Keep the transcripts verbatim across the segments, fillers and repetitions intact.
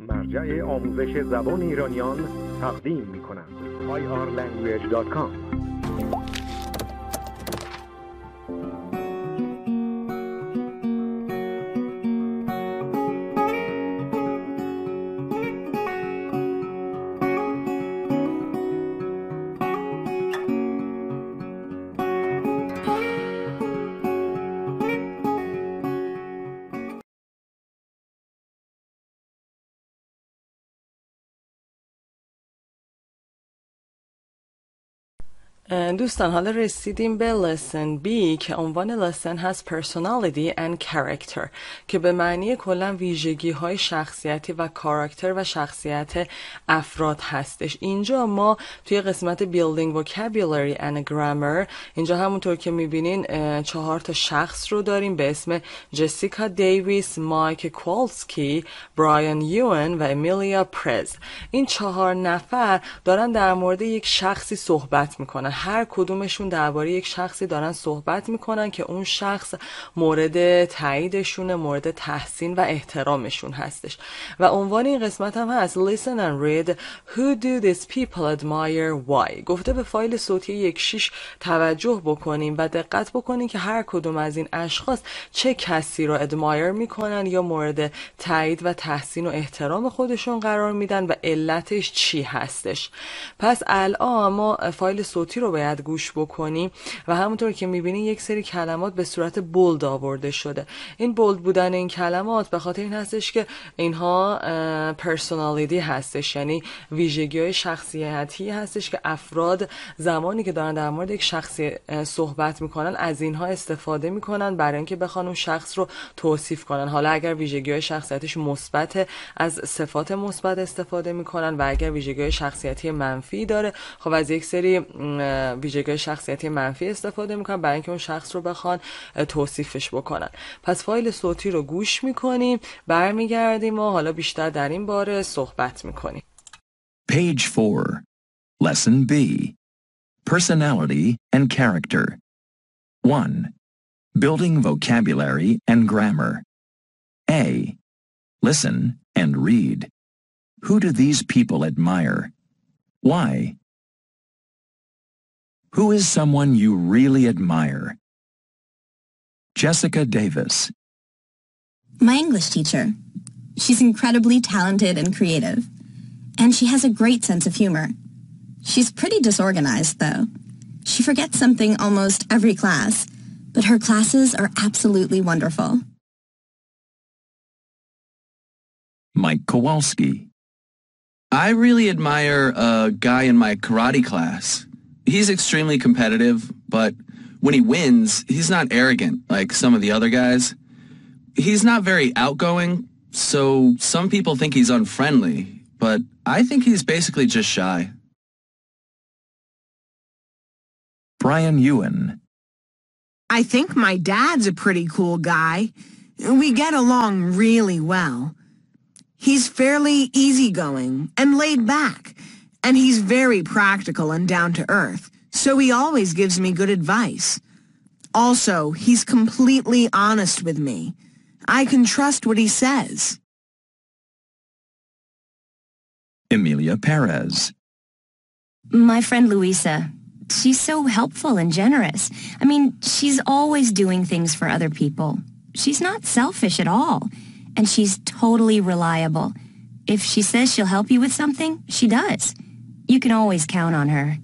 مرجع آموزش زبان ایرانیان تقدیم می‌کند. آی آر لنگویج دات کام. دوستان حالا رسیدیم به lesson B که عنوان lesson هست personality and character که به معنی کلا ویژگی های شخصیتی و کاراکتر و شخصیت افراد هستش. اینجا ما توی قسمت building vocabulary and grammar اینجا همونطور که میبینین چهار تا شخص رو داریم به اسم جسیکا دیویس، مایک کوالسکی، برایان یوئن و امیلیا پرز. این چهار نفر دارن در مورد یک شخصی صحبت میکنن. هر کدومشون درباره یک شخصی دارن صحبت میکنن که اون شخص مورد تاییدشون، مورد تحسین و احترامشون هستش. و عنوان این قسمت هم هست Listen and read Who do these people admire why. گفته به فایل صوتی یک شیش توجه بکنیم و دقت بکنیم که هر کدوم از این اشخاص چه کسی رو ادمایر میکنن یا مورد تایید و تحسین و احترام خودشون قرار میدن و علتش چی هستش. پس الان ما فایل صوتی رو باید گوش بکنیم و همونطور که میبینین یک سری کلمات به صورت بولد آورده شده. این بولد بودن این کلمات به خاطر این هستش که اینها پرسونالیتی هستش، یعنی ویژگی های شخصیتی هستش که افراد زمانی که دارن در مورد یک شخصی صحبت میکنن از اینها استفاده میکنن برای اینکه بخوان اون شخص رو توصیف کنن. حالا اگر ویژگی های شخصیتیش مثبت از صفات مثبت استفاده میکنن و اگر ویژگی های شخصیتی منفی داره خب از یک سری ویژگی شخصیتی منفی استفاده میکنن برای اینکه اون شخص رو بخوان توصیفش بکنن. پس فایل صوتی رو گوش میکنیم، برمیگردیم و حالا بیشتر در این باره صحبت میکنیم. Page four. Lesson B. Personality and character. one. Building vocabulary and grammar. A. Listen and read. Who do these people admire? Why? Who is someone you really admire? Jessica Davis. My English teacher. She's incredibly talented and creative, and she has a great sense of humor. She's pretty disorganized, though. She forgets something almost every class, but her classes are absolutely wonderful. Mike Kowalski. I really admire a guy in my karate class. He's extremely competitive, but when he wins, he's not arrogant like some of the other guys. He's not very outgoing, so some people think he's unfriendly, but I think he's basically just shy. Brian Ewan. I think my dad's a pretty cool guy. We get along really well. He's fairly easygoing and laid back, and he's very practical and down to earth, so he always gives me good advice. Also, he's completely honest with me. I can trust what he says. Emilia Perez. My friend Luisa. She's so helpful and generous. I mean, she's always doing things for other people. She's not selfish at all, and she's totally reliable. If she says she'll help you with something, she does. You can always count on her.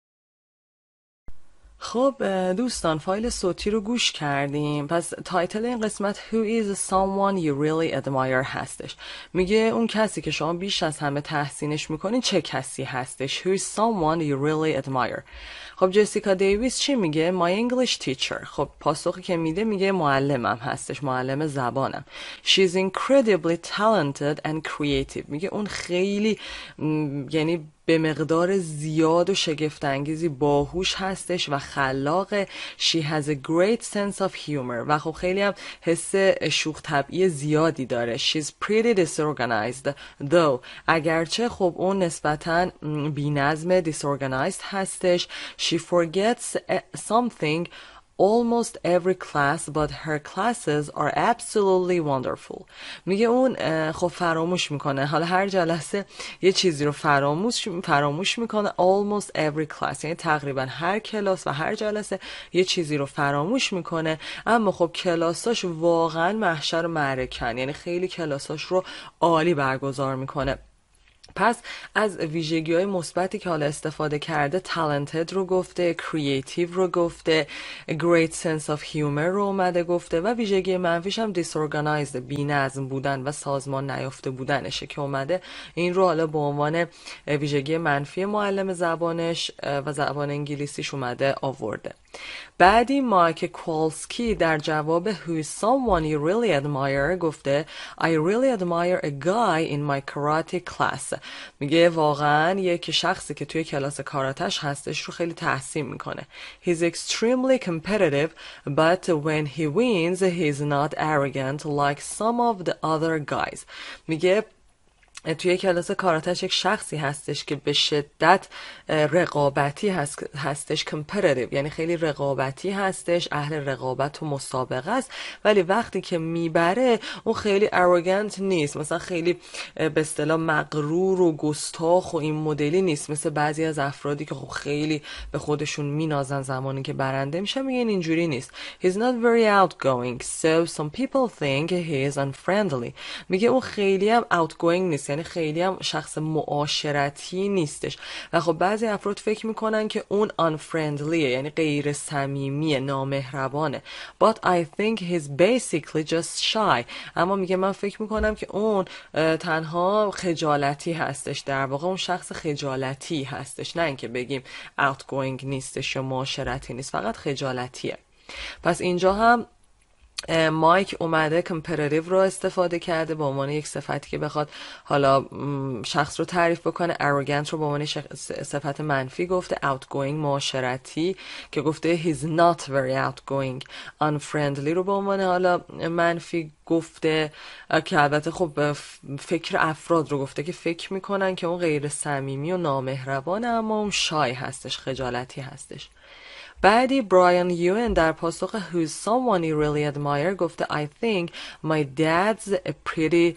خب دوستان فایل صوتی رو گوش کردیم. پس تایتل این قسمت Who is someone you really admire هستش. میگه اون کسی که شما بیش از همه تحسینش میکنین چه کسی هستش. Who is someone you really admire. خب جسیکا دیویس چی میگه؟ My English teacher. خب پاسخی که میده میگه معلمم هستش، معلم زبانم. She's incredibly talented and creative. میگه اون خیلی م... یعنی به مقدار زیاد و شگفت‌انگیزی باهوش هستش و خلاقه. She has a great sense of humor. و خب خیلی هم حس شوخ طبعی زیادی داره. She's pretty disorganized though. اگرچه خب اون نسبتاً بی‌نظم disorganized هستش. She forgets something almost every class but her classes are absolutely wonderful. میگه اون خب فراموش میکنه، حالا هر جلسه یه چیزی رو فراموش فراموش میکنه. almost every class یعنی تقریبا هر کلاس و هر جلسه یه چیزی رو فراموش میکنه، اما خب کلاساش واقعا محشر و معرکن، یعنی خیلی کلاساش رو عالی برگزار میکنه. پس از ویژگی های مثبتی که حالا استفاده کرده talented رو گفته، creative رو گفته، great sense of humor رو اومده گفته و ویژگی منفیش هم disorganized بی نظم بودن و سازمان نیافته بودنشه که اومده این رو حالا به عنوان ویژگی منفی معلم زبانش و زبان انگلیسیش اومده آورده. بعدی مایک کوالسکی در جواب Who is someone you really admire گفته I really admire a guy in my karate class. میگه واقعا یک شخصی که توی کلاس کاراتش هستش رو خیلی تحسین میکنه. He's extremely competitive but when he wins he's not arrogant like some of the other guys. میگه توی کلاس کاراتش یک شخصی هستش که به شدت رقابتی هست هستش competitive یعنی خیلی رقابتی هستش، اهل رقابت و مسابقه است، ولی وقتی که میبره اون خیلی arrogant نیست، مثلا خیلی به اصطلاح مغرور و گستاخ و این مدلی نیست مثل بعضی از افرادی که خب خیلی به خودشون مینازن زمانی که برنده میشه. میگن اینجوری نیست. He's not very outgoing so some people think he is unfriendly. میگه اون خیلی هم outgoing نیست، یعنی خیلی هم شخص معاشرتی نیستش و خب بعضی افراد فکر میکنن که اون unfriendlyه یعنی غیر صمیمیه، نامهربانه. But I think he's basically just shy. اما میگه من فکر میکنم که اون تنها خجالتی هستش، در واقع اون شخص خجالتی هستش، نه اینکه بگیم outgoing نیستش یا معاشرتی نیست، فقط خجالتیه. پس اینجا هم مایک اومده competitive رو استفاده کرده به عنوان یک صفتی که بخواد حالا شخص رو تعریف بکنه. arrogant رو به عنوان صفت منفی گفته. outgoing معاشرتی که گفته he's not very outgoing. unfriendly رو به عنوان حالا منفی گفته که البته خب فکر افراد رو گفته که فکر میکنن که اون غیر صمیمی و نامهربانه اما اون شای هستش، خجالتی هستش. بعدی برایان یوئن در پاسخ Who's someone you really admire گفته I think my dad's a pretty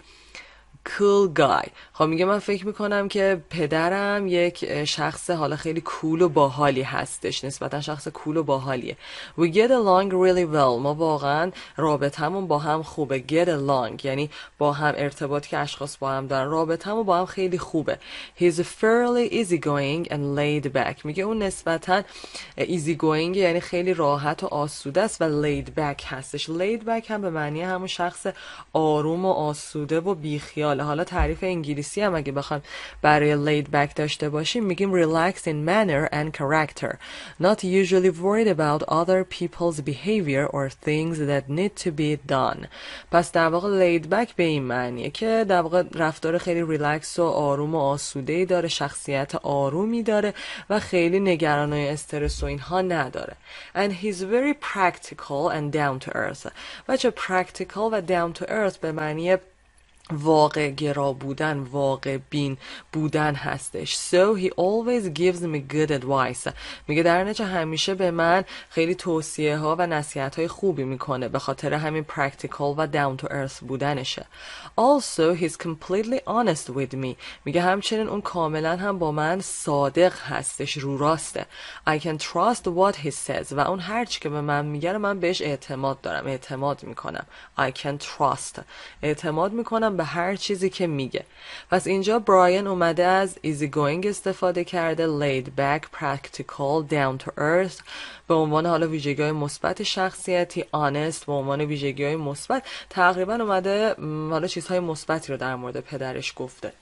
cool guy. خب میگه من فکر میکنم که پدرم یک شخص حالا خیلی کول و باحالی هستش، نسبتا شخص کول و باحالیه. We get along really well. ما واقعا رابطمون با هم خوبه. Get along یعنی با هم ارتباطی که اشخاص با هم دارن، رابطمون با هم خیلی خوبه. He's fairly easygoing and laid back. میگه اون نسبتا easygoing یعنی خیلی راحت و آسوده است و laid back هستش. laid back هم به معنی همون شخص آروم و آسوده و بیخیال. حالا تعریف انگلیسی هم اگه بخوام برای laid back داشته باشیم میگیم relaxed in manner and character, not usually worried about other people's behavior or things that need to be done. پس در واقع laid back به این معنیه که در واقع رفتار خیلی ریلکس و آروم و آسوده‌ای داره، شخصیت آرومی داره و خیلی نگرانی و استرس و اینها نداره. And he's very practical and down to earth. بچه practical و down to earth به معنی واقع گرا بودن، واقع بین بودن هستش. So he always gives me good advice. میگه در نتیجه همیشه به من خیلی توصیه ها و نصیحت های خوبی میکنه، به خاطر همین practical و down to earth بودنشه. Also he's completely honest with me. میگه همچنین اون کاملا هم با من صادق هستش، رو راسته. I can trust what he says. و اون هرچی که به من میگه من بهش اعتماد دارم، اعتماد میکنم. I can trust. اعتماد میکنم به هر چیزی که میگه. پس اینجا برایان اومده از easy going استفاده کرده، laid back, practical, down to earth به عنوان حالا ویژگی‌های مثبت شخصیتی، honest به عنوان ویژگی‌های مثبت. تقریبا اومده حالا چیزهای مثبتی رو در مورد پدرش گفته.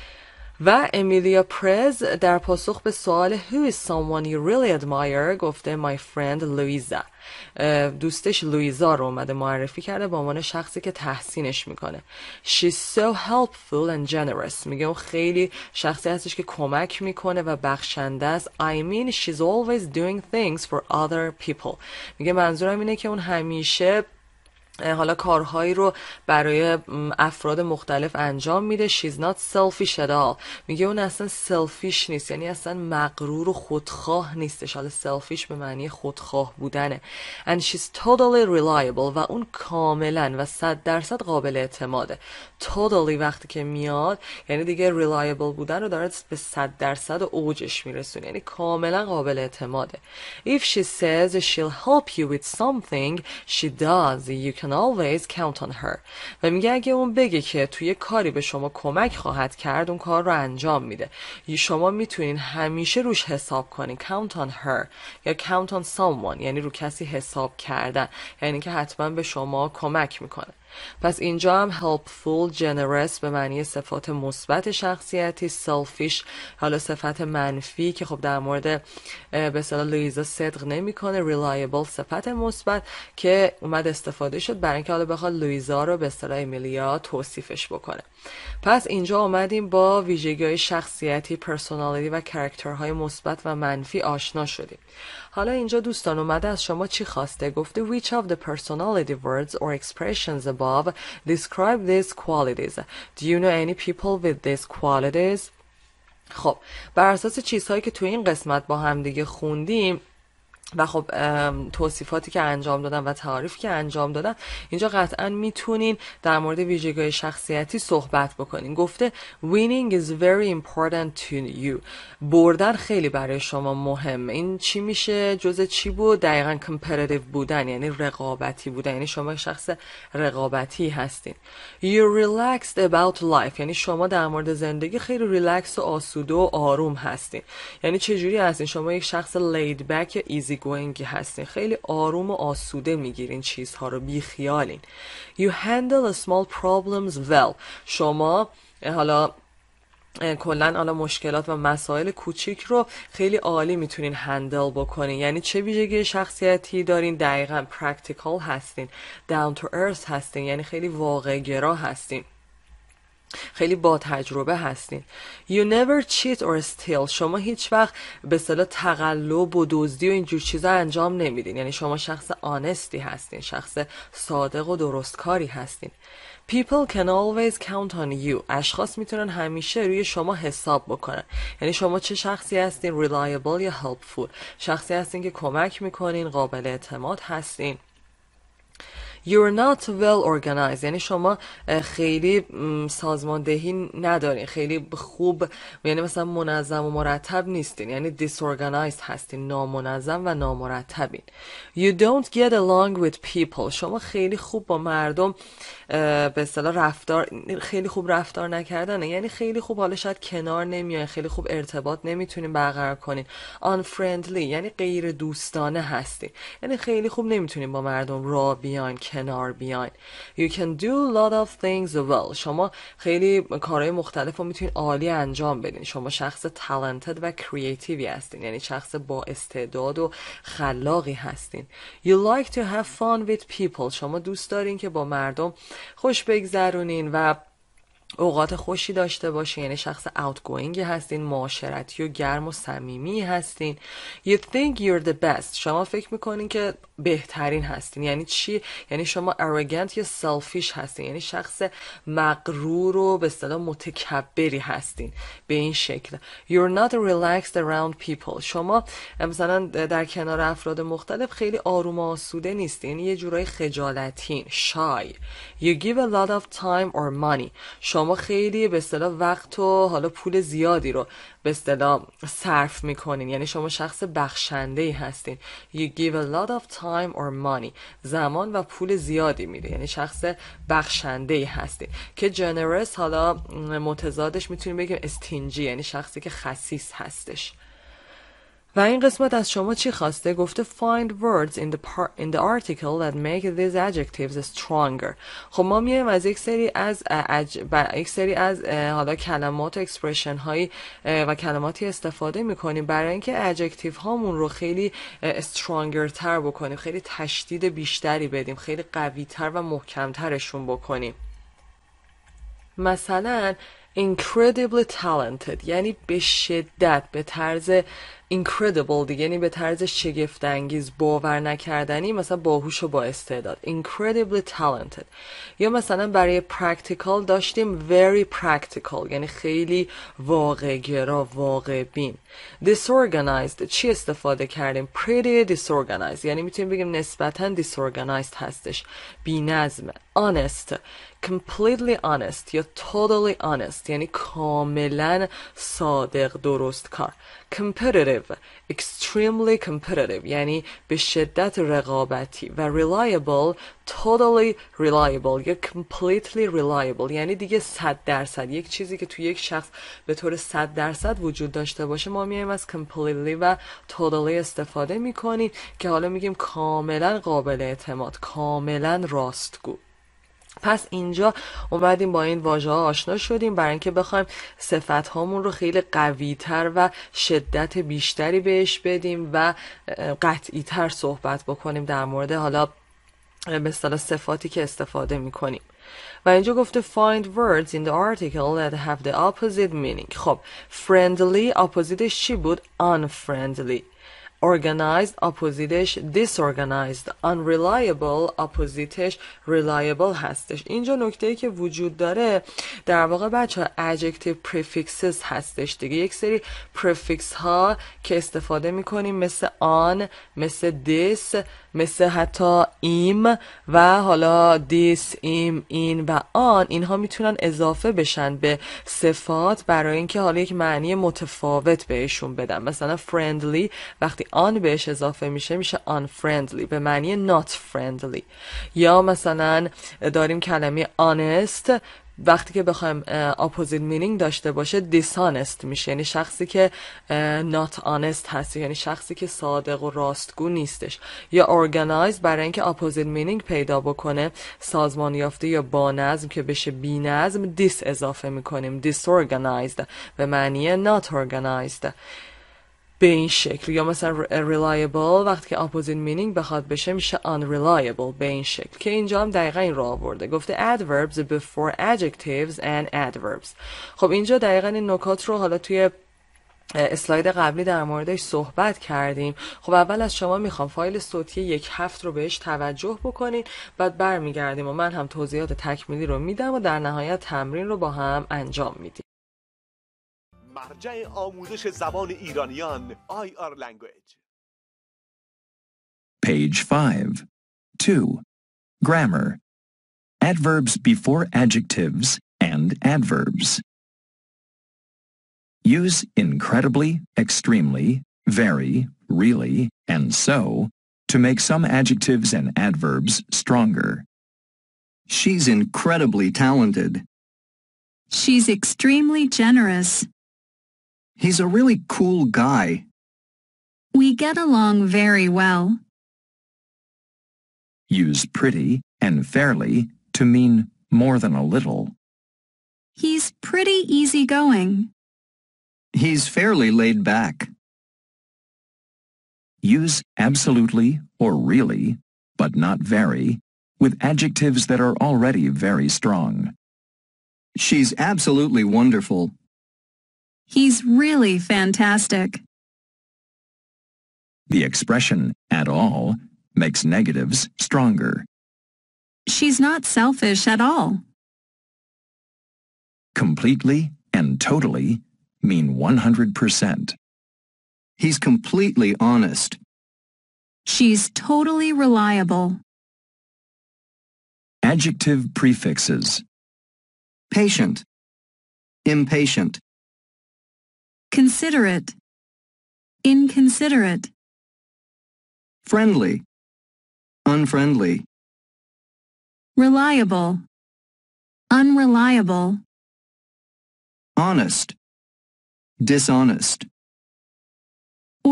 و امیلیا پرز در پاسخ به سوال Who is someone you really admire گفته My friend Louisa. دوستش لویزا رو اومده معرفی کرده به عنوان شخصی که تحسینش میکنه. She's so helpful and generous. میگه اون خیلی شخصی هستش که کمک میکنه و بخشنده است. I mean she's always doing things for other people. میگه منظورم اینه که اون همیشه حالا کارهایی رو برای افراد مختلف انجام میده. she's not selfish at all. میگه اون اصلا selfish نیست، یعنی اصلا مغرور و خودخواه نیستش. حالا selfish به معنی خودخواه بودنه. and she's totally reliable و اون کاملا و صد درصد قابل اعتماده. totally وقتی که میاد یعنی دیگه reliable بودن رو داره به صد درصد اوجش میرسونه، یعنی کاملا قابل اعتماده. if she says she'll help you with something she does. you can always count on her. و میگه اگه اون بگه که توی کاری به شما کمک خواهد کرد اون کار رو انجام میده. شما میتونین همیشه روش حساب کنین. count on her یا count on someone یعنی رو کسی حساب کردن، یعنی که حتما به شما کمک میکنه. پس اینجا هم helpful, generous به معنی صفات مثبت شخصیتی، selfish حالا صفت منفی که خب در مورد به اصطلاح لویزا صدق نمیکنه، reliable صفت مثبت که اومد استفاده شد برای اینکه حالا بخواد لویزا رو به اصطلاح امیلیا توصیفش بکنه. پس اینجا اومدیم با ویژگی‌های شخصیتی، پرسونالیتی و کاراکترهای مثبت و منفی آشنا شدیم. حالا اینجا دوستان اومده از شما چی خواسته؟ گفته which of the personality words or expressions above describe these qualities. Do you know any people with these qualities? خب بر اساس چیزهایی که تو این قسمت با هم دیگه خوندیم و خب توصیفاتی که انجام دادن و تعاریفی که انجام دادن، اینجا قطعا میتونین در مورد ویژگی‌های شخصیتی صحبت بکنین. گفته winning is very important to you. بردن خیلی برای شما مهمه. این چی میشه؟ جزء چی بود؟ دقیقاً competitive بودن، یعنی رقابتی بودن، یعنی شما شخص رقابتی هستین. you relaxed about life یعنی شما در مورد زندگی خیلی ریلکس و آسوده و آروم هستین. یعنی چه جوری هستین؟ شما یک شخص laid back یا easy going هستین، خیلی آروم و آسوده میگیرین چیزها رو، بی خیالین. you handle small problems well شما حالا کلن حالا مشکلات و مسائل کوچیک رو خیلی عالی میتونین هندل بکنین. یعنی چه ویژگی شخصیتی دارین؟ دقیقاً practical هستین، down to earth هستین، یعنی خیلی واقع گرا هستین، خیلی با تجربه هستین. You never cheat or steal شما هیچ وقت به اصطلاح تقلب و دزدی و اینجور چیزا انجام نمیدین، یعنی شما شخص آنستی هستین، شخص صادق و درستکاری هستین. People can always count on you اشخاص میتونن همیشه روی شما حساب بکنن. یعنی شما چه شخصی هستین؟ reliable یا helpful شخصی هستین که کمک میکنین، قابل اعتماد هستین. You're not well organized یعنی شما خیلی سازماندهی ندارین، خیلی خوب یعنی مثلا منظم و مرتب نیستین، یعنی disorganized هستین، نامنظم و نامرتبین. You don't get along with people شما خیلی خوب با مردم به اصطلاح رفتار خیلی خوب رفتار نکردنه، یعنی خیلی خوب حالا شاید کنار نمیاین، خیلی خوب ارتباط نمیتونین برقرار کنین. Unfriendly یعنی غیر دوستانه هستین، یعنی خیلی خوب نمیتونین با مردم راه بیاین، کنار بیاین. You can do a lot of things well شما خیلی کارهای مختلف رو میتونین عالی انجام بدین. شما شخص talented و creative هستین، یعنی شخص با استعداد و خلاقی هستین. You like to have fun with people شما دوست دارین که با مردم خوش بگذرونین و اوقات خوشی داشته باشین، یعنی شخص outgoing هستین، معاشرتی و گرم و صمیمی هستین. You think you're the best شما فکر میکنین که بهترین هستین. یعنی چی؟ یعنی شما arrogant یا selfish هستین، یعنی شخص مغرور و به اصطلاح متکبری هستین به این شکل. You're not relaxed around people شما مثلا در کنار افراد مختلف خیلی آروم و آسوده نیستین، یعنی یه جورای خجالتین، shy. You give a lot of time or money شما خیلی به اصطلاح وقت و حالا پول زیادی رو به اصطلاح صرف میکنین، یعنی شما شخص بخشنده‌ای هستین. You give a lot of time or money زمان و پول زیادی میده، یعنی شخص بخشنده‌ای هستین. که generous حالا متضادش میتونیم بگیم stingy یعنی شخصی که خسیس هستش. و این قسمت از شما چی خواسته؟ گفته find words in the, par- in the article that make these adjectives stronger. خب ما میایم از یک سری از اج... یک سری از حالا کلمات و اکسپرشن هایی و کلماتی استفاده میکنیم برای اینکه ادجکتیو هامون رو خیلی stronger تر بکنیم، خیلی تشدید بیشتری بدیم، خیلی قوی تر و محکم ترشون بکنیم. مثلا incredibly talented یعنی به شدت به طرز incredible دیگه، یعنی به طرز شگفت‌انگیز، باور نکردنی، مثلا باهوش و با استعداد. incredibly talented. یا مثلا برای practical داشتیم very practical یعنی خیلی واقع گرا، واقع بین. disorganized چی استفاده کردیم؟ pretty disorganized یعنی میتونیم بگیم نسبتاً disorganized هستش، بی نظم. honest completely honest یا totally honest یعنی کاملا صادق، درست کار. competitive extremely competitive یعنی به شدت رقابتی. و reliable totally reliable یا completely reliable یعنی دیگه صد درصد، یک چیزی که توی یک شخص به طور صد درصد وجود داشته باشه ما میایم از completely و totally استفاده میکنیم که حالا میگیم کاملا قابل اعتماد، کاملا راستگو. پس اینجا اومدیم با این واژه ها آشنا شدیم برای اینکه بخوایم صفت هامون رو خیلی قوی تر و شدت بیشتری بهش بدیم و قطعی تر صحبت بکنیم در مورد حالا به اصطلاح صفاتی که استفاده میکنیم. و اینجا گفته find words in the article that have the opposite meaning. خب friendly اپوزیتش چی بود؟ unfriendly. organized اپوزیتش disorganized. unreliable اپوزیتش reliable هستش. اینجا نکته‌ای که وجود داره در واقع بچه ها adjective prefixes هستش دیگه، یک سری prefix ها که استفاده میکنیم مثل on، مثل this، مثل حتی ایم و حالا this، ایم، این و آن، اینها میتونن اضافه بشن به صفات برای اینکه حالا یک معنی متفاوت بهشون بدن. مثلا friendly وقتی آن بهش اضافه میشه میشه unfriendly به معنی not friendly. یا مثلا داریم کلمه honest وقتی که بخوایم opposite meaning داشته باشه dishonest میشه یعنی شخصی که not honest هست یعنی شخصی که صادق و راستگو نیستش. یا organized برای اینکه opposite meaning پیدا بکنه سازمان یافته یا با نظم که بشه بی نظم dis اضافه میکنیم disorganized به معنی not organized به این شکل. یا مثلا reliable وقتی که opposite meaning بخواد بشه میشه unreliable به این شکل که اینجا هم دقیقا این رو آورده، گفته adverbs before adjectives and adverbs. خب اینجا دقیقا این نکات رو حالا توی اسلاید قبلی در موردش صحبت کردیم. خب اول از شما میخوام فایل صوتی یک هفت رو بهش توجه بکنین، بعد برمیگردیم و من هم توضیحات تکمیلی رو میدم و در نهایت تمرین رو با هم انجام میدیم. مرجع آموزش زبان ایرانیان آی آر Language. Page five. two. Grammar. Adverbs before adjectives and adverbs. Use incredibly, extremely, very, really, and so to make some adjectives and adverbs stronger. She's incredibly talented. She's extremely generous. He's a really cool guy. We get along very well. Use pretty and fairly to mean more than a little. He's pretty easygoing. He's fairly laid back. Use absolutely or really, but not very, with adjectives that are already very strong. She's absolutely wonderful. He's really fantastic. The expression at all makes negatives stronger. She's not selfish at all. Completely and totally mean one hundred percent. He's completely honest. She's totally reliable. Adjective prefixes. Patient. Impatient. Considerate. Inconsiderate. Friendly. Unfriendly. Reliable. Unreliable. Honest. Dishonest.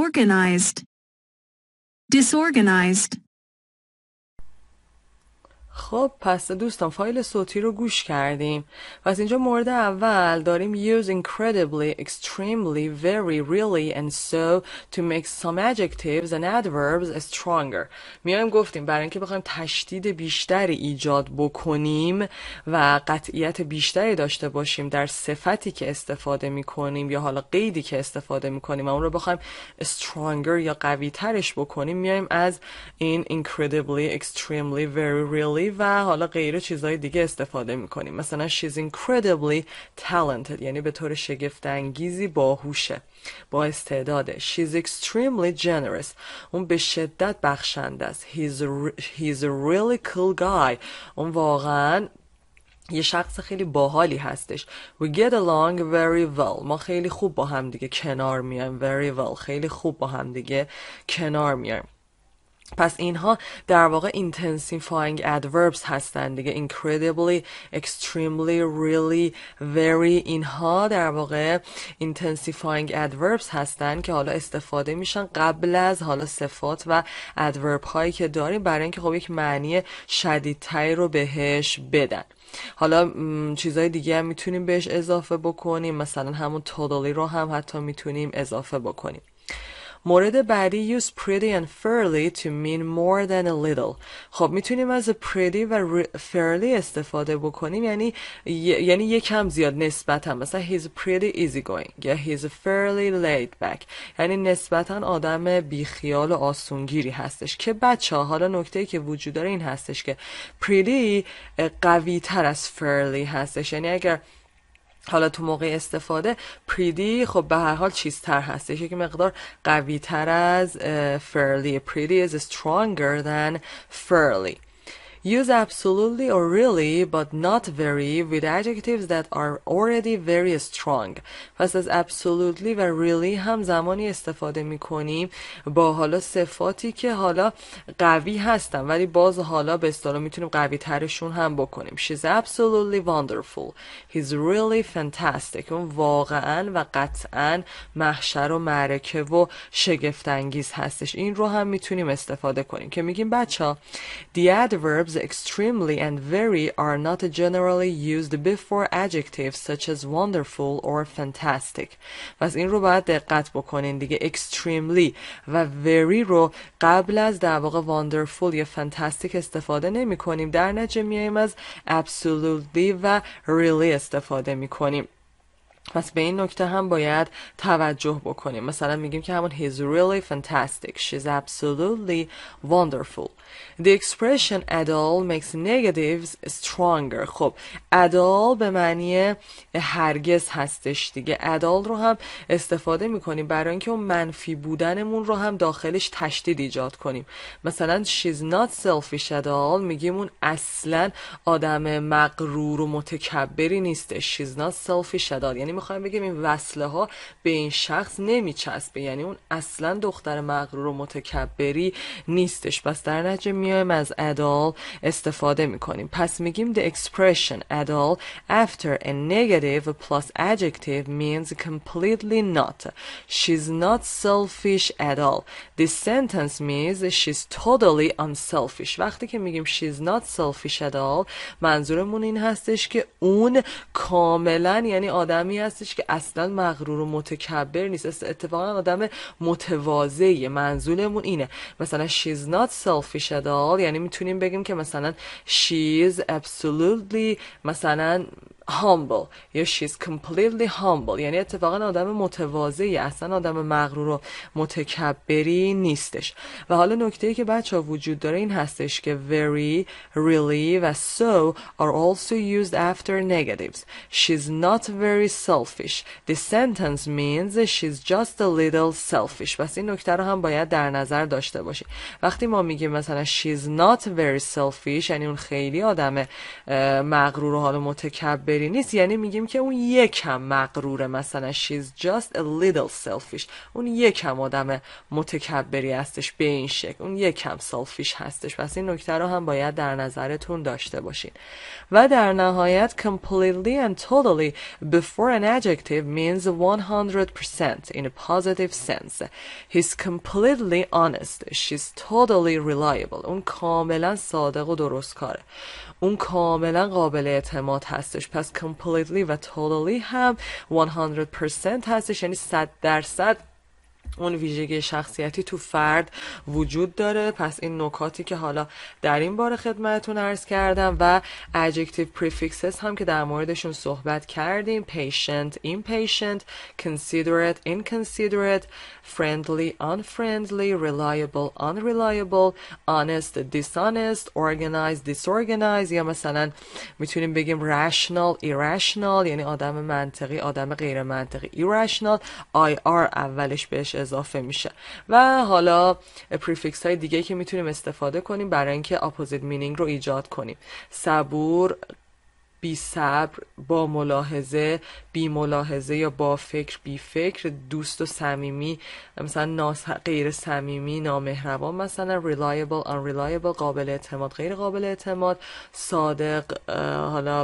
Organized. Disorganized. خب پس دوستان فایل صوتی رو گوش کردیم. پس اینجا مورد اول داریم use incredibly, extremely, very, really and so to make some adjectives and adverbs stronger. میایم گفتیم برای اینکه بخوایم تشدید بیشتری ایجاد بکنیم و قطعیت بیشتری داشته باشیم در صفتی که استفاده میکنیم یا حالا قیدی که استفاده میکنیم و اون رو بخوایم stronger یا قوی ترش بکنیم، میایم از این incredibly, extremely, very, really و حالا غیر چیزهای دیگه استفاده میکنیم. مثلا she's incredibly talented یعنی به طور شگفت انگیزی باهوشه، با استعداده. she's extremely generous اون به شدت بخشنده است. he's a, he's a really cool guy اون واقعا یه شخص خیلی باحالی هستش. we get along very well ما خیلی خوب با هم دیگه کنار میایم. very well خیلی خوب با هم دیگه کنار میایم. پس اینها در واقع intensifying adverbs هستن دیگه. incredibly, extremely, really, very اینها در واقع intensifying adverbs هستن که حالا استفاده میشن قبل از حالا صفات و adverb هایی که داریم برای اینکه خب یک معنی شدیدتری رو بهش بدن. حالا چیزای دیگه هم میتونیم بهش اضافه بکنیم، مثلا همون totally رو هم حتی میتونیم اضافه بکنیم. مورد بعدی use pretty and fairly to mean more than a little. خب میتونیم از pretty و fairly استفاده بکنیم یعنی یعنی یکم زیاد نسبتا. مثلا he's pretty easy going یا he's fairly laid back یعنی نسبتا آدم بیخیال و آسونگیری هستش. که بچه ها حالا نکته‌ای که وجود داره این هستش که pretty قوی تر از fairly هستش. یعنی اگر حالا تو موقع استفاده pretty خب به هر حال چیزتر هستش، یک مقدار قوی تر از fairly. pretty is stronger than fairly. use absolutely or really but not very with adjectives that are already very strong. پس از absolutely و really هم زمانی استفاده میکنیم با حالا صفاتی که حالا قوی هستن ولی باز حالا به اصطلاح میتونیم قوی ترشون هم بکنیم. she's absolutely wonderful. he's really fantastic. اون واقعا و قطعا محشر و معرکه و شگفت انگیز هستش. این رو هم میتونیم استفاده کنیم که میگیم بچه ها the adverbs extremely and very are not generally used before adjectives such as wonderful or fantastic. پس این رو باید دقت بکنین دیگه. extremely و very رو قبل از در واقع wonderful یا fantastic استفاده نمی کنیم، در نتیجه میایم از absolutely و really استفاده می کنیم. پس به این نکته هم باید توجه بکنیم. مثلا میگیم که همون he's really fantastic. she's absolutely wonderful. The expression at all makes negatives stronger. خب at all به معنی هرگز هستش دیگه. at all رو هم استفاده میکنیم برای اینکه اون منفی بودنمون رو هم داخلش تشدید ایجاد کنیم. مثلا she's not selfish at all میگیم اون اصلا آدم مغرور و متکبری نیستش. she's not selfish at all یعنی میخوایم بگیم این وصله ها به این شخص نمیچسبه، یعنی اون اصلا دختر مغرور و متکبری نیستش. پس در نتیجه میایم از at all استفاده میکنیم. پس میگیم the expression at all after a negative plus adjective means completely not. she's not selfish at all. This sentence means she's totally unselfish. وقتی که میگیم she's not selfish at all منظورمون این هستش که اون کاملا یعنی آدمی هستش که اصلا مغرور و متکبر نیست، اتفاقا آدم متواضعی. منظورمون اینه. مثلا she's not selfish at all یعنی میتونیم بگیم که مثلا she is absolutely مثلا humble یا she's completely humble یعنی اتفاقا آدم متواضعی، اصلا آدم مغرور و متکبری نیستش. و حالا نکته‌ای که بچه‌ها وجود داره این هستش که very, really و so are also used after negatives. she's not very selfish. The sentence means she's just a little selfish. پس این نکته رو هم باید در نظر داشته باشیم. وقتی ما میگیم مثلا she's not very selfish یعنی اون خیلی آدم مغرور و حالا متکبری متکبری نیست، یعنی میگیم که اون یکم مغروره. مثلا she's just a little selfish، اون یکم آدم متکبری هستش به این شکل، اون یکم selfish هستش. پس این نکته رو هم باید در نظرتون داشته باشین. و در نهایت completely and totally before an adjective means one hundred percent in a positive sense. He's completely honest. She's totally reliable. اون کاملا صادق و درست کاره، اون کاملا قابل اعتماد هستش. پس completely و totally هم صد درصد هستش، یعنی صد درصد اون ویژگی شخصیتی تو فرد وجود داره. پس این نکاتی که حالا در این باره خدمتتون عرض کردم و adjective prefixes هم که در موردشون صحبت کردیم: patient, impatient, considerate, inconsiderate, friendly, unfriendly, reliable, unreliable, honest, dishonest, organized, disorganized. یا مثلا میتونیم بگیم rational, irrational، یعنی آدم منطقی، آدم غیر منطقی. irrational آی آر اولش بهش اضافه میشه. و حالا پریفیکس های دیگه که میتونیم استفاده کنیم برای اینکه اپوزیت مینینگ رو ایجاد کنیم: صبور، بی صبر، با ملاحظه، بی ملاحظه یا با فکر، بی فکر، دوست و صمیمی، مثلا ناس غیر صمیمی، نامهربان، مثلا reliable, unreliable، قابل اعتماد، غیر قابل اعتماد، صادق، حالا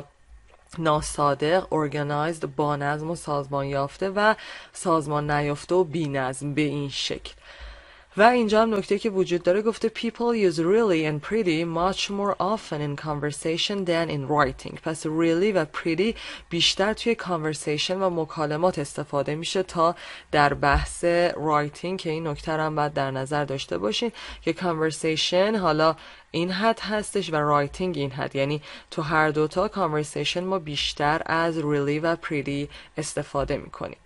ناصادق، organized، با نظم و سازمان یافته، و سازمان نیافته و بی نظم به این شکل. و اینجا هم نکته که وجود داره گفته people use really and pretty much more often in conversation than in writing. پس really و pretty بیشتر توی conversation و مکالمات استفاده میشه تا در بحث writing، که این نکته رو هم باید در نظر داشته باشین که conversation حالا این حد هستش و writing این حد، یعنی تو هر دوتا conversation ما بیشتر از really و pretty استفاده میکنیم.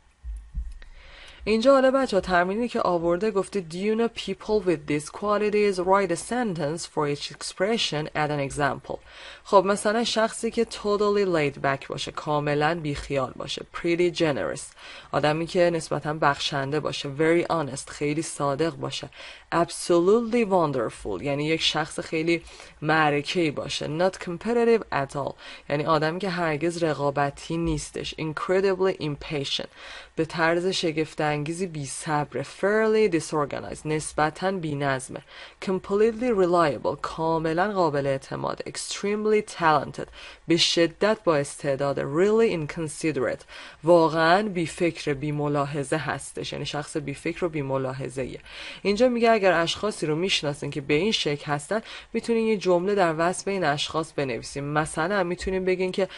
اینجا حالا بچه ها تمرینی که آورده گفته do you know people with these qualities, write a sentence for each expression, add an example. خب مثلا شخصی که totally laid back باشه، کاملا بیخیال باشه، pretty generous، آدمی که نسبتا بخشنده باشه، very honest، خیلی صادق باشه، absolutely wonderful، یعنی یک شخص خیلی معرکه‌ای باشه، not competitive at all، یعنی آدمی که هرگز رقابتی نیستش، incredibly impatient، به طرز شگفت انگیزی بی صبر، fairly disorganized، نسبتاً بی نظمه، completely reliable، کاملا قابل اعتماد، extremely talented، به شدت با استعداد، really inconsiderate، واقعا بی فکر، بی ملاحظه هستش، یعنی شخص بی فکر و بی ملاحظه ایه. اینجا میگه اگر اشخاصی رو میشناسین که به این شکل هستن میتونین یه جمله در وصف این اشخاص بنویسیم. مثلا میتونیم بگین که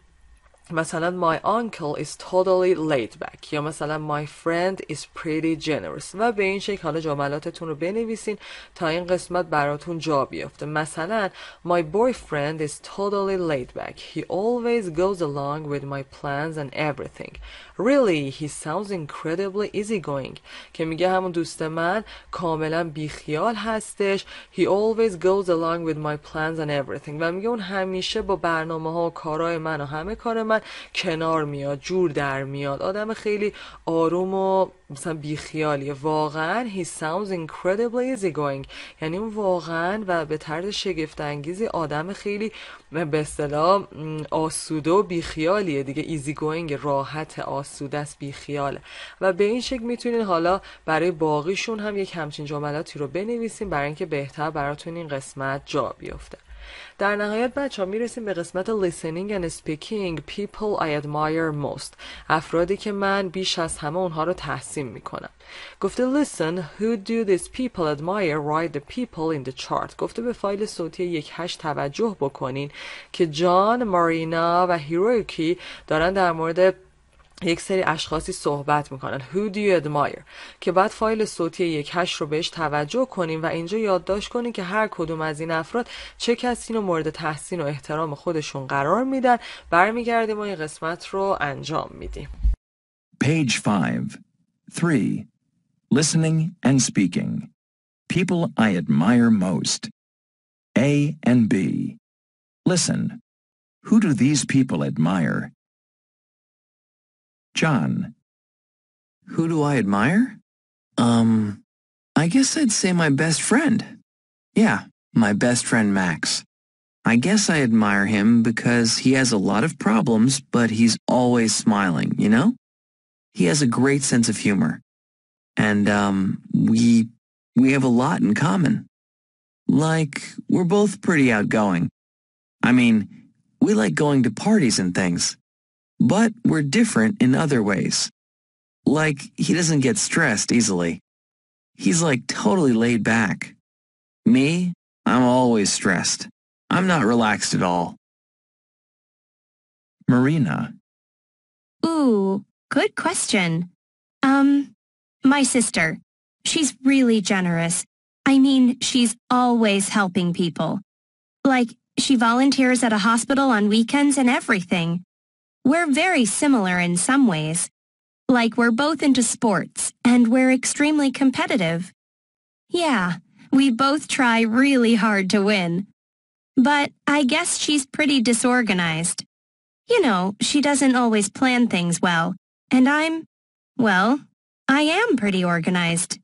مثلا my uncle is totally laid back، یا مثلا my friend is pretty generous، و به این شکل حالا جملاتتون رو بنویسین تا این قسمت براتون جا بیفته. مثلا my boyfriend is totally laid back, he always goes along with my plans and everything, really he sounds incredibly easygoing، که میگه همون دوست من کاملا بیخیال هستش، he always goes along with my plans and everything، و میگه اون همیشه با برنامه ها و کارهای من و همه کار من کنار میاد، جور در میاد، آدم خیلی آروم و مثلا بیخیالیه. واقعا he sounds incredibly easygoing، یعنی اون واقعا و به طرز شگفت انگیزی آدم خیلی به اصطلاح آسوده و بیخیالیه دیگه. easygoing راحت، آسوده است، بیخیاله. و به این شکل میتونین حالا برای باقیشون هم یک همچین جملاتی رو بنویسین برای اینکه بهتر براتون این قسمت جا بیفته. در نهایت بچه ها میرسیم به قسمت listening and speaking people I admire most، افرادی که من بیش از همه اونها رو تحسین میکنم. گفته listen who do these people admire, write the people in the chart. گفته به فایل صوتی یک هشت توجه بکنین که جان، مارینا و هیرویوکی دارن در مورد یک سری اشخاصی صحبت میکنن. Who do you admire؟ که بعد فایل صوتی یک هشت رو بهش توجه کنیم و اینجا یادداشت کنیم که هر کدوم از این افراد چه کسی رو مورد تحسین و احترام خودشون قرار میدن. برمیگردیم و این قسمت رو انجام میدیم. Page five. three. Listening and speaking. People I admire most. A and B. Listen. Who do these people admire? John. Who do I admire? Um, I guess I'd say my best friend. Yeah, my best friend Max. I guess I admire him because he has a lot of problems, but he's always smiling, you know? He has a great sense of humor. And, um, we, we have a lot in common. Like, we're both pretty outgoing. I mean, we like going to parties and things. But we're different in other ways. Like, he doesn't get stressed easily. He's like totally laid back. Me, I'm always stressed. I'm not relaxed at all. Marina. Ooh, good question. Um, my sister. She's really generous. I mean, she's always helping people. Like, she volunteers at a hospital on weekends and everything. We're very similar in some ways. Like, we're both into sports, and we're extremely competitive. Yeah, we both try really hard to win. But I guess she's pretty disorganized. You know, she doesn't always plan things well, and I'm, well, I am pretty organized.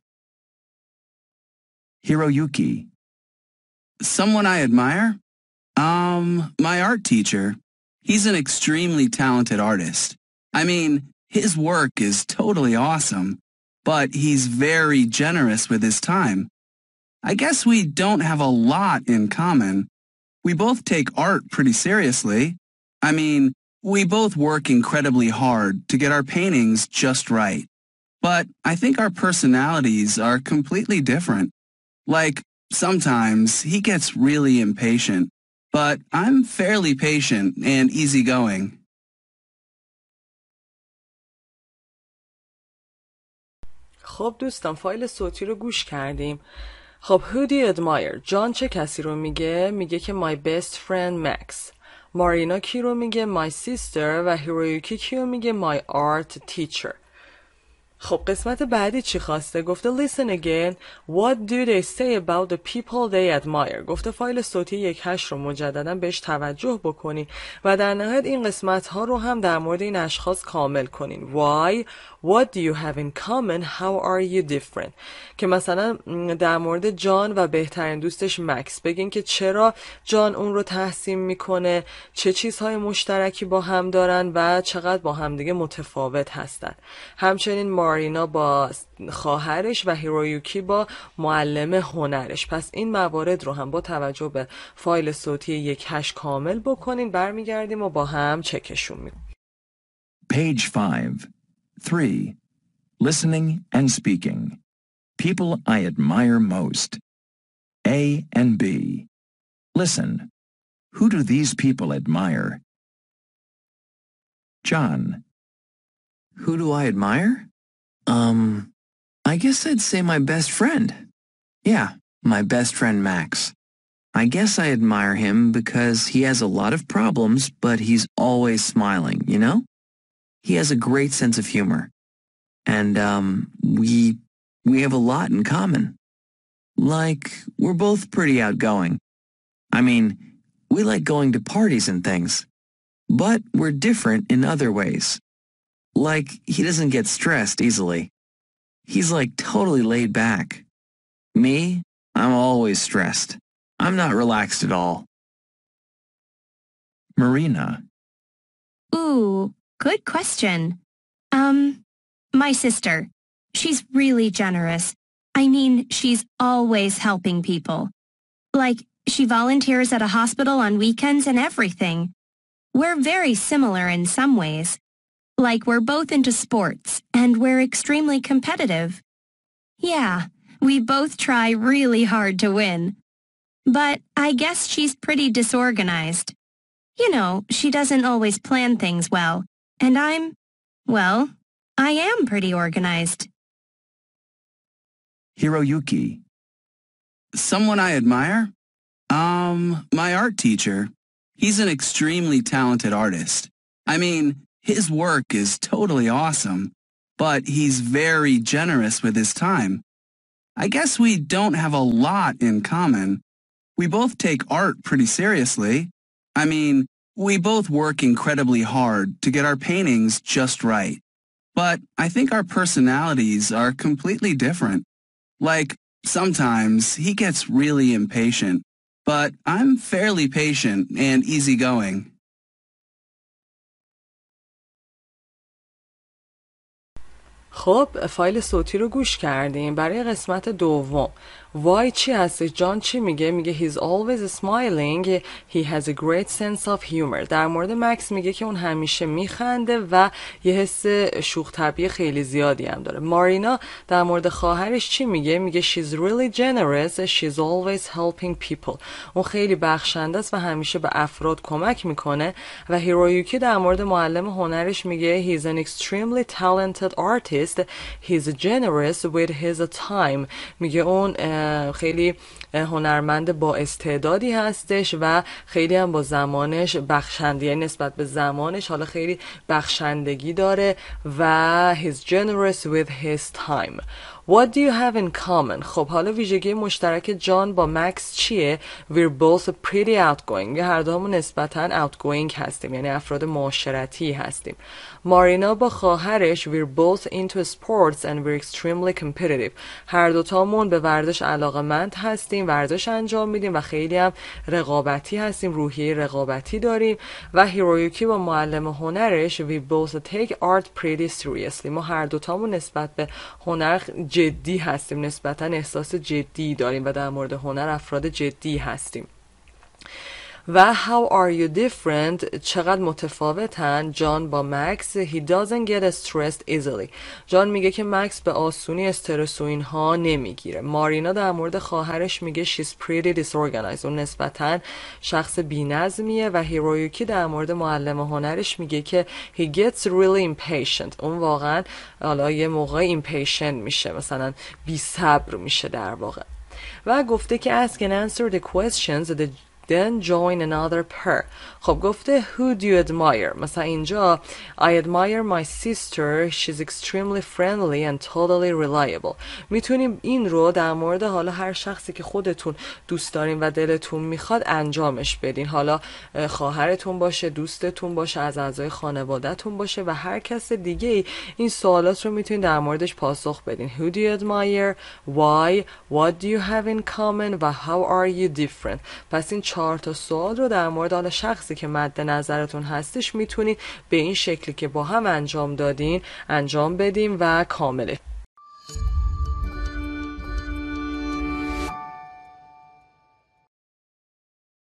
Hiroyuki. Someone I admire? Um, my art teacher. He's an extremely talented artist. I mean, his work is totally awesome, but he's very generous with his time. I guess we don't have a lot in common. We both take art pretty seriously. I mean, we both work incredibly hard to get our paintings just right. But I think our personalities are completely different. Like, sometimes he gets really impatient, but I'm fairly patient and easygoing. خب دوستان فایل صوتی رو گوش کردیم. خب who do you admire؟ جان چه کسی رو میگه؟ میگه که my best friend Max. مارینا کی رو میگه؟ my sister. و هیرویوکی کی رو میگه؟ my art teacher. خب قسمت بعدی چی خواسته؟ گفته listen again. What do they say about the people they admire؟ گفته فایل صوتی یک هشت رو مجددا بهش توجه بکنین و در نهایت این قسمت ها رو هم در مورد این اشخاص کامل کنین. Why? What do you have in common? How are you different؟ که مثلا در مورد جان و بهترین دوستش مکس بگین که چرا جان اون رو تحسین میکنه، چه چیزهای مشترکی با هم دارن و چقدر با هم دیگه متفاوت هستن. همچنین مارینا با خواهرش و هیرویوکی با معلم هنرش. پس این موارد رو هم با توجه به فایل صوتی یک هشت کامل بکنین. برمیگردیم و با هم چکشون میکنیم. Page five. Three. Listening and speaking. People I admire most. A and B. Listen. Who do these people admire? John. Who do I admire? Um, I guess I'd say my best friend. Yeah, my best friend Max. I guess I admire him because he has a lot of problems, but he's always smiling, you know? He has a great sense of humor. And, um, we, we have a lot in common. Like, we're both pretty outgoing. I mean, we like going to parties and things. But we're different in other ways. Like, he doesn't get stressed easily. He's like totally laid back. Me, I'm always stressed. I'm not relaxed at all. Marina. Ooh, good question. Um, my sister. She's really generous. I mean, she's always helping people. Like, she volunteers at a hospital on weekends and everything. We're very similar in some ways. Like, we're both into sports, and we're extremely competitive. Yeah, we both try really hard to win. But I guess she's pretty disorganized. You know, she doesn't always plan things well, and I'm, well, I am pretty organized. Hiroyuki. Someone I admire? Um, my art teacher. He's an extremely talented artist. I mean, his work is totally awesome, but he's very generous with his time. I guess we don't have a lot in common. We both take art pretty seriously. I mean, we both work incredibly hard to get our paintings just right. But I think our personalities are completely different. Like, sometimes he gets really impatient, but I'm fairly patient and easygoing. خب فایل صوتی رو گوش کردیم. برای قسمت دوم وای چی هستش؟ جان چی میگه؟ میگه he's always smiling, he has a great sense of humor. در مورد مکس میگه که اون همیشه میخنده و یه حس شوخ طبعی خیلی زیادی هم داره. مارینا در مورد خواهرش چی میگه؟ میگه she's really generous, she's always helping people. اون خیلی بخشنده است و همیشه به افراد کمک میکنه. و هیرویوکی در مورد معلم هنرش میگه he's an extremely talented artist, he's generous with his time. میگه اون خیلی هنرمند با استعدادی هستش و خیلی هم با زمانش بخشنده، نسبت به زمانش حالا خیلی بخشندگی داره و he's generous with his time. What do you have in common؟ خب حالا ویژگی مشترک جان با مکس چیه؟ We're both pretty outgoing. هر دومون نسبتاً outgoing هستیم، یعنی افراد معاشرتی هستیم. مارینا با خواهرش We're both into sports and we're extremely competitive. هر دوتامون به ورزش علاقه‌مند هستیم، ورزش انجام میدیم و خیلی هم رقابتی هستیم، روحیه رقابتی داریم. و هیرویوکی با معلم هنرش We both take art pretty seriously. ما هر دوتامون نسبت به هنر جدی هستیم، نسبتا احساس جدی داریم و در مورد هنر افراد جدی هستیم. و how are you different؟ چقدر متفاوتن جان با مکس. he doesn't get stressed easily. جان میگه که مکس به آسونی استرس و اینها نمیگیره. مارینا در مورد خواهرش میگه she's pretty disorganized. اون نسبتا شخص بی‌نظمیه. و هیرویوکی در مورد معلم هنرش میگه که he gets really impatient. اون واقعا حالا یه موقع impatient میشه، مثلا بی صبر میشه در واقع. و گفته که ask and answer the questions the then join another pair. خب گفته who do you admire؟ مثلا اینجا I admire my sister, she's extremely friendly and totally reliable. میتونیم این رو در مورد حالا هر شخصی که خودتون دوست دارین و دلتون میخواد انجامش بدین. حالا خواهرتون باشه، دوستتون باشه، از اعضای خانوادهتون باشه و هر کس دیگه ای این سوالات رو میتونین در موردش پاسخ بدین. Who do you admire? Why? What do you have in common? و how are you different؟ پس این چهار تا سوال رو در مورد حالا شخصی که مد نظرتون هستش میتونید به این شکلی که با هم انجام دادین انجام بدیم و کامله.